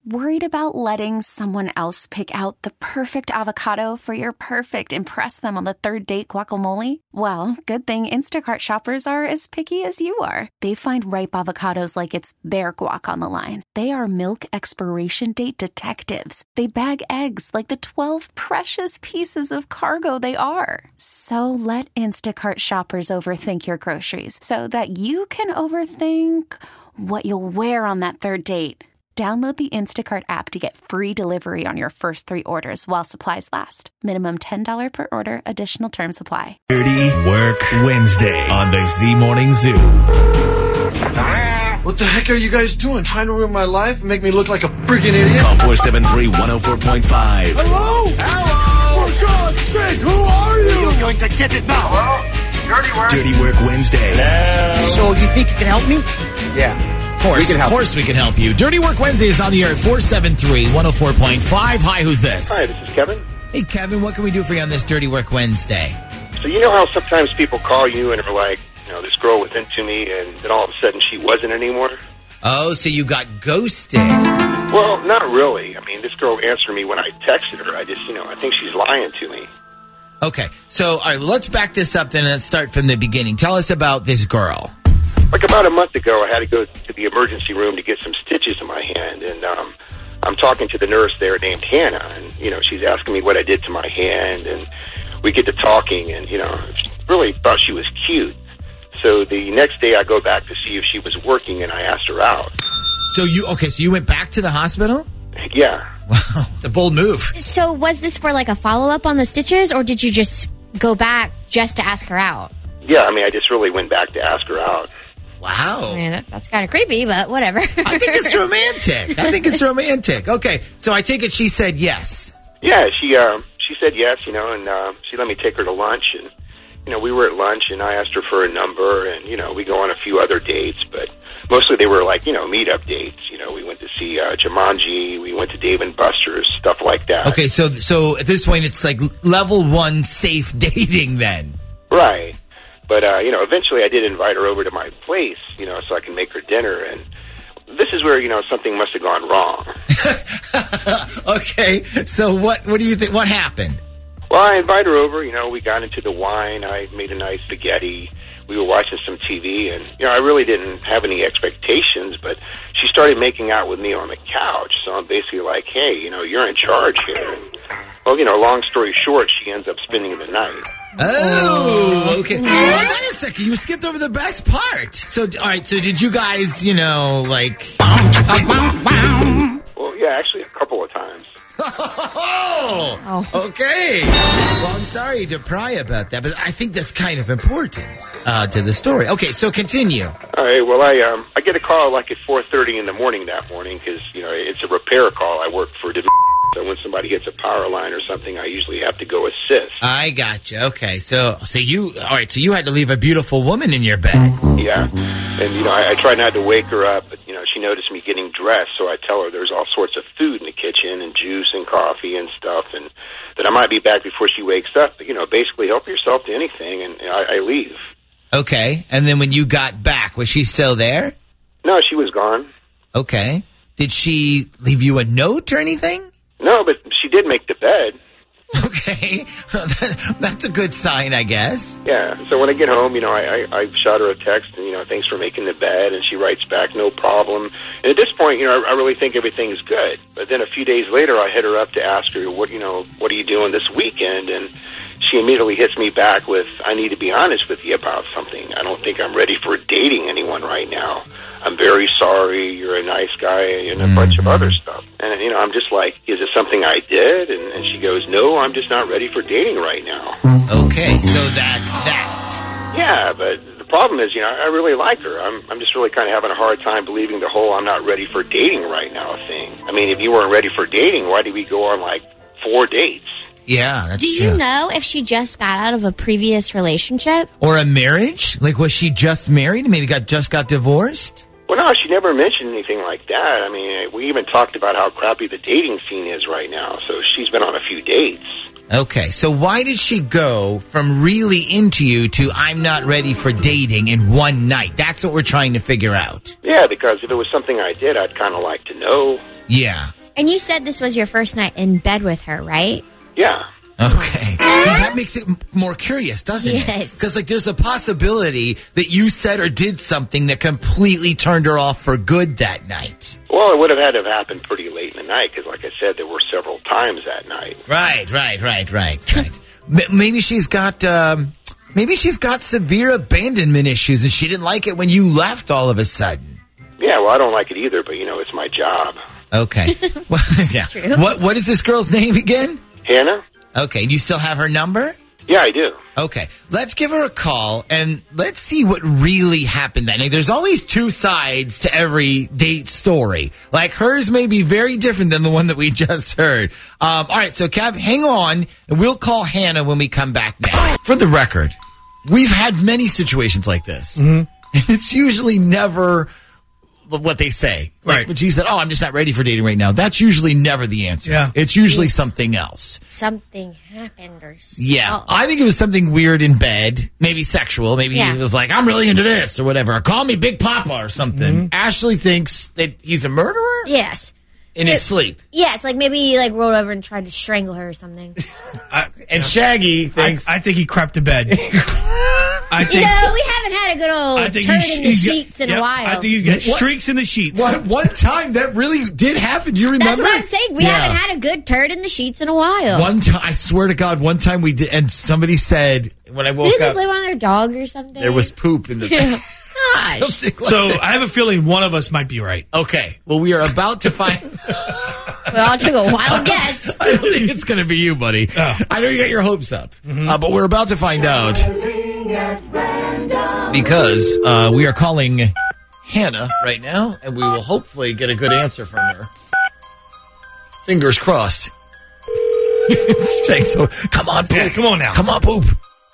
Worried about letting someone else pick out the perfect avocado for your perfect impress them on the third date guacamole? Well, good thing Instacart shoppers are as picky as you are. They find ripe avocados like it's their guac on the line. They are milk expiration date detectives. They bag eggs like the 12 precious pieces of cargo they are. So let Instacart shoppers overthink your groceries so that you can overthink what you'll wear on that third date. Download the Instacart app to get free delivery on your first 3 orders while supplies last. Minimum $10 per order. Additional terms apply. Dirty Work Wednesday on the Z Morning Zoo. What the heck are you guys doing? Trying to ruin my life and make me look like a freaking idiot? Call 473-104.5. Hello? Hello? For God's sake, who are you? You're going to get it now. Hello? Dirty Work. Dirty Work Wednesday. So you think you can help me? Yeah. Of course we can help you. Dirty Work Wednesday is on the air at 473-104.5. Hi, who's this? Hi, this is Kevin. Hey, Kevin, what can we do for you on this Dirty Work Wednesday? So you know how sometimes people call you and are like, you know, this girl was into me, and then all of a sudden she wasn't anymore? Oh, so you got ghosted. Well, not really. I mean, this girl answered me when I texted her. I just, I think she's lying to me. Okay, so all right, let's back this up then and let's start from the beginning. Tell us about this girl. Like about a month ago, I had to go to the emergency room to get some stitches in my hand, and I'm talking to the nurse there named Hannah, and, she's asking me what I did to my hand, and we get to talking, and, really thought she was cute. So the next day I go back to see if she was working, and I asked her out. So you went back to the hospital? Yeah. Wow, the bold move. So was this for like a follow-up on the stitches, or did you just go back just to ask her out? Yeah, I mean, I just really went back to ask her out. Wow. I mean, that's kind of creepy, but whatever. I think it's romantic. Okay, so I take it she said yes. Yeah, she said yes, and she let me take her to lunch, and, we were at lunch, and I asked her for a number, and, we go on a few other dates, but mostly they were like, meet-up dates. We went to see Jumanji, we went to Dave & Buster's, stuff like that. Okay, so at this point it's like level 1 safe dating then. Right. But, eventually I did invite her over to my place, so I can make her dinner, and this is where, something must have gone wrong. Okay, so what do you think, what happened? Well, I invited her over, we got into the wine, I made a nice spaghetti, we were watching some TV, and, I really didn't have any expectations, but she started making out with me on the couch, so I'm basically like, hey, you're in charge here. And, well, long story short, she ends up spending the night. Oh, okay. Wait a second. You skipped over the best part. So, all right. So, did you guys, like? Well, yeah, actually, a couple of times. Oh, okay. Well, I'm sorry to pry about that, but I think that's kind of important to the story. Okay, so continue. All right. Well, I get a call like at 4:30 in the morning that morning because it's a repair call. I work for. So when somebody hits a power line or something, I usually have to go assist. I gotcha. Okay, so you had to leave a beautiful woman in your bed. Yeah, and I try not to wake her up, but she noticed me getting dressed, so I tell her there's all sorts of food in the kitchen and juice and coffee and stuff, and that I might be back before she wakes up. But basically help yourself to anything, and I leave. Okay, and then when you got back, was she still there? No, she was gone. Okay, did she leave you a note or anything? No, but she did make the bed. Okay. That's a good sign, I guess. Yeah. So when I get home, I shot her a text and, thanks for making the bed. And she writes back, no problem. And at this point, I really think everything's good. But then a few days later, I hit her up to ask her, what are you doing this weekend? And she immediately hits me back with, I need to be honest with you about something. I don't think I'm ready for dating anyone right now. I'm very sorry, you're a nice guy, and a bunch of other stuff. And, I'm just like, is it something I did? And she goes, no, I'm just not ready for dating right now. Okay, so that's that. Yeah, but the problem is, I really like her. I'm just really kind of having a hard time believing the whole I'm not ready for dating right now thing. I mean, if you weren't ready for dating, why did we go on, 4 dates? Yeah, that's true. Do you know if she just got out of a previous relationship? Or a marriage? Like, was she just married and maybe just got divorced? Well, no, she never mentioned anything like that. I mean, we even talked about how crappy the dating scene is right now, so she's been on a few dates. Okay, so why did she go from really into you to I'm not ready for dating in one night? That's what we're trying to figure out. Yeah, because if it was something I did, I'd kind of like to know. Yeah. And you said this was your first night in bed with her, right? Yeah. Okay. See, that makes it more curious, doesn't it? Yes. Because, there's a possibility that you said or did something that completely turned her off for good that night. Well, it would have had to have happened pretty late in the night because, like I said, there were several times that night. Right. Maybe she's got severe abandonment issues and she didn't like it when you left all of a sudden. Yeah, well, I don't like it either, but, it's my job. Okay. Well, yeah. True. What is this girl's name again? Hannah? Okay. Do you still have her number? Yeah, I do. Okay. Let's give her a call and let's see what really happened that night. There's always two sides to every date story. Like hers may be very different than the one that we just heard. All right. So, Kev, hang on and we'll call Hannah when we come back now. For the record, we've had many situations like this. Mm-hmm. And it's usually never what they say. Right. When she said, I'm just not ready for dating right now. That's usually never the answer. Yeah. It's usually something else. Something happened or Yeah. I think it was something weird in bed. Maybe sexual. Maybe he was like, I'm really into this or whatever. Or call me Big Papa or something. Mm-hmm. Ashley thinks that he's a murderer? Yes. In his sleep. Yeah, it's like maybe he rolled over and tried to strangle her or something. And Shaggy thinks... I think he crept to bed. We haven't had a good old turn in the sheets in a while. I think he's got streaks in the sheets. One time that really did happen. Do you remember? That's what I'm saying. We haven't had a good turd in the sheets in a while. One time, I swear to God, one time we did, and somebody said, when I woke Did they up... blame on their dog or something? There was poop in the bed. Gosh. That. I have a feeling one of us might be right. Okay. Well, we are about to find... We all took a wild guess. I don't think it's going to be you, buddy. Oh. I know you got your hopes up, but we're about to find out because we are calling Hannah right now, and we will hopefully get a good answer from her. Fingers crossed. So, come on, poop. Yeah, come on now. Come on, poop.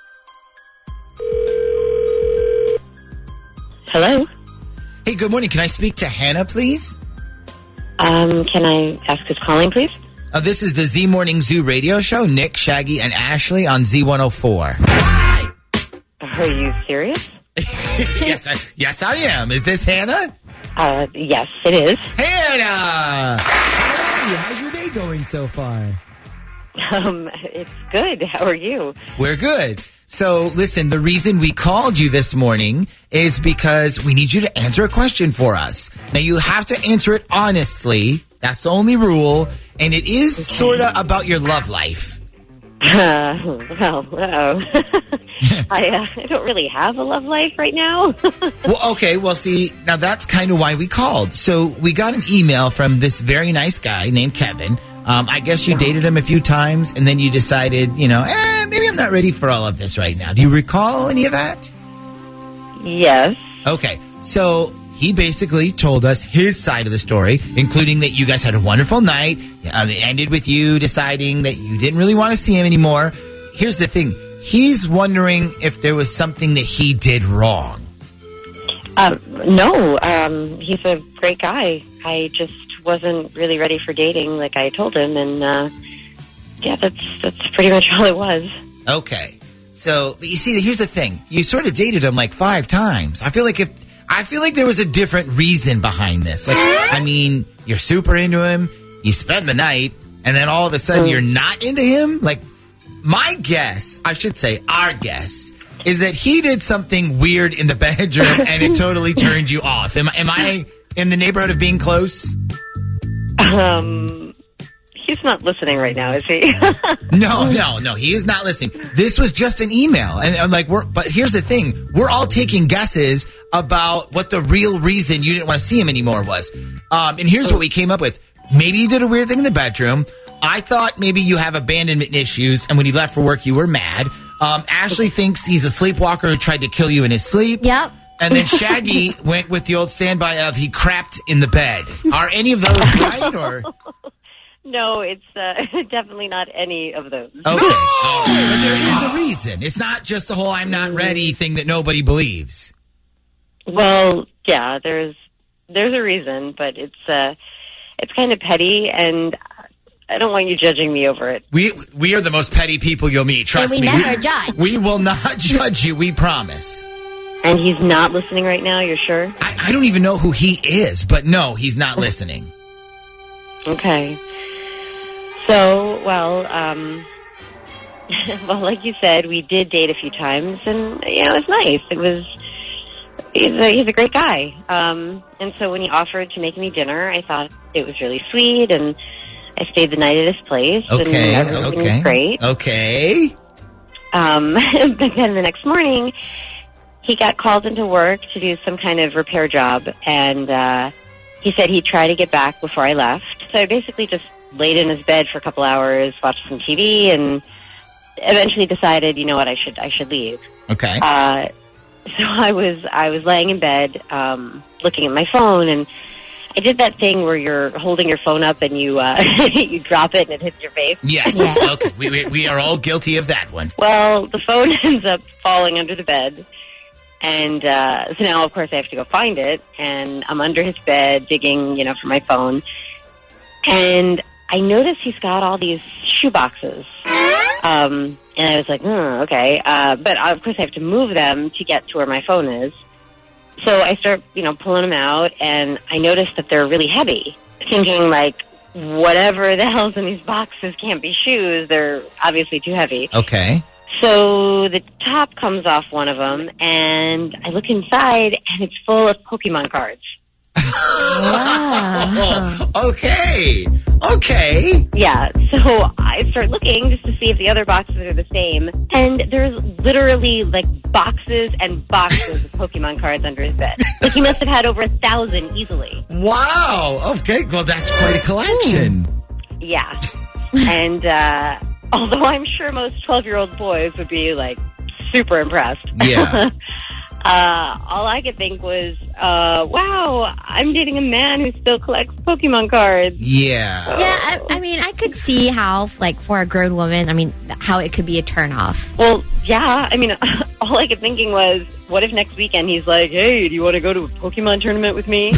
Hello? Hey, good morning. Can I speak to Hannah, please? Can I ask who's calling, please? This is the Z Morning Zoo radio show. Nick, Shaggy, and Ashley on Z104. Are you serious? Yes, I am. Is this Hannah? Yes, it is. Hannah! Hey, how's your day going so far? It's good. How are you? We're good. So, listen, the reason we called you this morning is because we need you to answer a question for us. Now, you have to answer it honestly. That's the only rule. And it is sort of about your love life. I don't really have a love life right now. Well, okay. Well, see, now that's kind of why we called. So, we got an email from this very nice guy named Kevin. I guess you dated him a few times, and then you decided, maybe I'm not ready for all of this right now. Do you recall any of that? Yes. Okay, so he basically told us his side of the story, including that you guys had a wonderful night. It ended with you deciding that you didn't really want to see him anymore. Here's the thing. He's wondering if there was something that he did wrong. No, he's a great guy. I just wasn't really ready for dating like I told him, and that's pretty much all it was. Okay. So, you see, here's the thing. You sort of dated him 5 times. I feel like there was a different reason behind this. You're super into him, you spend the night, and then all of a sudden you're not into him? My guess, I should say our guess, is that he did something weird in the bedroom and it totally turned you off. Am I in the neighborhood of being close? He's not listening right now, is he? No, he is not listening. This was just an email, but here's the thing: we're all taking guesses about what the real reason you didn't want to see him anymore was. And here's what we came up with: maybe you did a weird thing in the bedroom. I thought maybe you have abandonment issues, and when he left for work, you were mad. Ashley thinks he's a sleepwalker who tried to kill you in his sleep. Yep. And then Shaggy went with the old standby of he crapped in the bed. Are any of those right, or? No, it's definitely not any of those. Okay. No! But there is a reason. It's not just the whole I'm not ready thing that nobody believes. Well, yeah, there's a reason, but it's kind of petty, and I don't want you judging me over it. We are the most petty people you'll meet. Trust me. And we never judge. We will not judge you. We promise. And he's not listening right now, you're sure? I don't even know who he is, but no, he's not listening. Okay. So, well, well, like you said, we did date a few times, and it was nice. He's a great guy. And so when he offered to make me dinner, I thought it was really sweet, and I stayed the night at his place. Okay. And everything was great. Okay. But then the next morning, he got called into work to do some kind of repair job, and he said he'd try to get back before I left. So I basically just laid in his bed for a couple hours, watched some TV, and eventually decided, you know what, I should leave. Okay. So I was laying in bed, looking at my phone, and I did that thing where you're holding your phone up and you you drop it and it hits your face. Yes. Okay. We are all guilty of that one. Well, the phone ends up falling under the bed. And so now, of course, I have to go find it. And I'm under his bed digging, for my phone. And I notice he's got all these shoe boxes. And I was like, okay. But, of course, I have to move them to get to where my phone is. So I start, pulling them out. And I notice that they're really heavy. Thinking, like, whatever the hell's in these boxes can't be shoes. They're obviously too heavy. Okay. So the top comes off one of them, and I look inside, and it's full of Pokemon cards. Wow. Okay. Yeah, so I start looking just to see if the other boxes are the same, and there's literally, boxes and boxes of Pokemon cards under his bed. Like, he must have had over 1,000 easily. Wow. Okay. Well, that's quite a collection. Yeah. And, although I'm sure most 12-year-old boys would be, super impressed. Yeah. All I could think was, wow, I'm dating a man who still collects Pokemon cards. Yeah. Yeah, I mean, I could see how, for a grown woman, how it could be a turnoff. Well, yeah, all I kept thinking was, what if next weekend he's like, hey, do you want to go to a Pokemon tournament with me?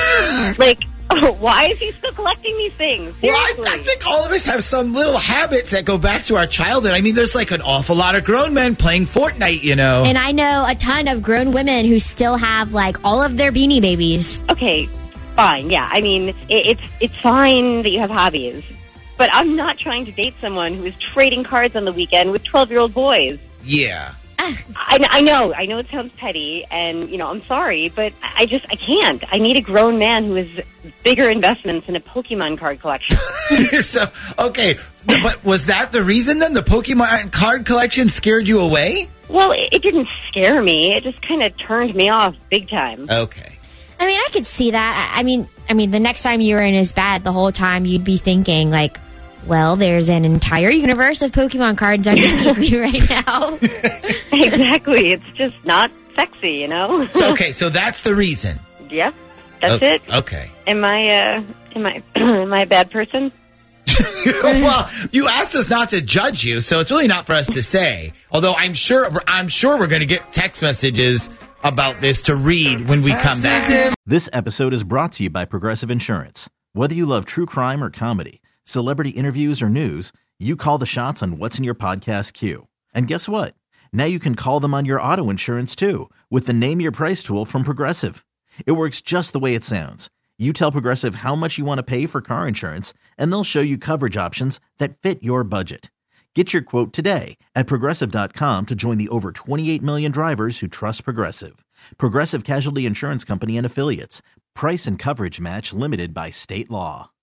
Why is he still collecting these things? Seriously. Well, I think all of us have some little habits that go back to our childhood. There's an awful lot of grown men playing Fortnite, And I know a ton of grown women who still have, all of their Beanie Babies. Okay, fine, yeah. It's fine that you have hobbies. But I'm not trying to date someone who is trading cards on the weekend with 12-year-old boys. Yeah. I know it sounds petty, and, I'm sorry, but I can't. I need a grown man who has bigger investments in a Pokemon card collection. So, okay, but was that the reason then? The Pokemon card collection scared you away? Well, it didn't scare me. It just kind of turned me off big time. Okay. I could see that. I mean, the next time you were in his bed, the whole time you'd be thinking, well, there's an entire universe of Pokemon cards underneath me right now. Exactly. It's just not sexy, So that's the reason. Yep. That's it. Okay. Am I a bad person? Well, you asked us not to judge you, so it's really not for us to say. Although I'm sure we're going to get text messages about this to read when we come back. This episode is brought to you by Progressive Insurance. Whether you love true crime or comedy, celebrity interviews or news, you call the shots on what's in your podcast queue. And guess what? Now you can call them on your auto insurance too with the Name Your Price tool from Progressive. It works just the way it sounds. You tell Progressive how much you want to pay for car insurance, and they'll show you coverage options that fit your budget. Get your quote today at Progressive.com to join the over 28 million drivers who trust Progressive. Progressive Casualty Insurance Company and Affiliates. Price and coverage match limited by state law.